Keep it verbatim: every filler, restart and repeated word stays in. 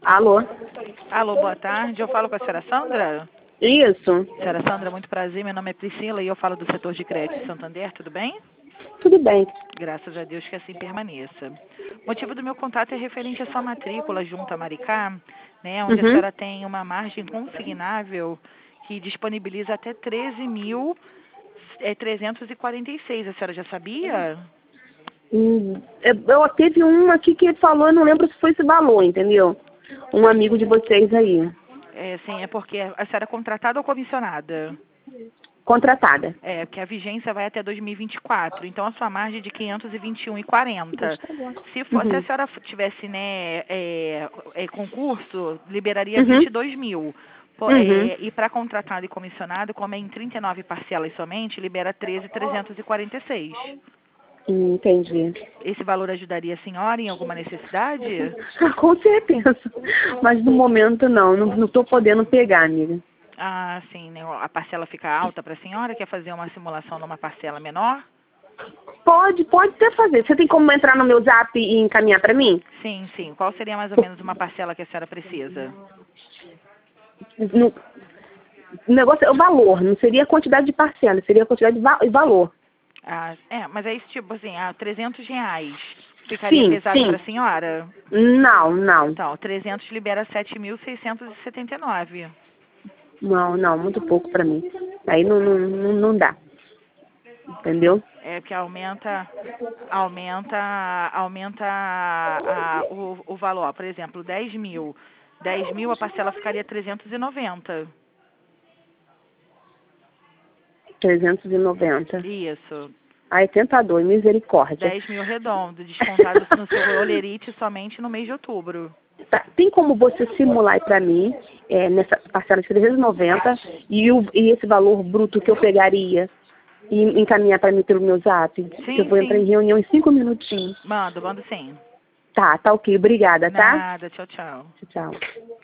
Alô? Alô, boa tarde. Eu falo com a senhora Sandra? Isso. Senhora Sandra, muito prazer. Meu nome é Priscila e eu falo do setor de crédito de Santander. Tudo bem? Tudo bem. Graças a Deus que assim permaneça. O motivo do meu contato é referente à sua matrícula junto à Maricá, né, onde a Uhum. senhora tem uma margem consignável que disponibiliza até treze mil trezentos e quarenta e seis. A senhora já sabia? Hum, Eu, eu teve um aqui que falou, eu não lembro se foi esse valor, entendeu? Um amigo de vocês aí. É, sim, é porque a senhora é contratada ou comissionada? Contratada. É, porque a vigência vai até dois mil e vinte e quatro, então a sua margem é de quinhentos e vinte e um e quarenta. Se for, se a Uhum. senhora tivesse, né, é, é, concurso, liberaria vinte Uhum. e dois mil. Po- Uhum. é, e para contratado e comissionado, como é em trinta e nove parcelas somente, libera treze mil trezentos e quarenta e seis. Hum, Entendi. Esse valor ajudaria a senhora em alguma necessidade? Ah, com certeza. Mas no momento não, não estou podendo pegar, amiga. Ah, sim, né, a parcela fica alta para a senhora? Quer fazer uma simulação numa parcela menor? Pode, pode até fazer. Você tem como entrar no meu zap e encaminhar para mim? Sim, sim. Qual seria mais ou menos uma parcela que a senhora precisa? No, o negócio é o valor, não seria a quantidade de parcela, seria a quantidade de va valor. Ah, é, mas aí, tipo assim, ah, trezentos reais ficaria Sim, pesado para sim. a senhora? Não, não. Então, trezentos libera sete mil seiscentos e setenta e nove. Não, não, muito pouco para mim. Aí não, não, não, não dá. Entendeu? É que aumenta, aumenta, aumenta a, a- o, o valor. Por exemplo, dez mil. dez mil a parcela ficaria trezentos e noventa. trezentos e noventa. Isso. Ai, tentador, misericórdia. dez mil redondo, descontado no seu olerite somente no mês de outubro. Tá, tem como você simular para mim, é, nessa parcela de trezentos e noventa e, o, e esse valor bruto que eu pegaria e encaminhar para mim pelo meu zap? Que eu Sim, vou entrar em sim. reunião em cinco minutinhos. Mando, mando sim. Tá, tá ok. Obrigada, tá? Nada, tchau, tchau. Tchau.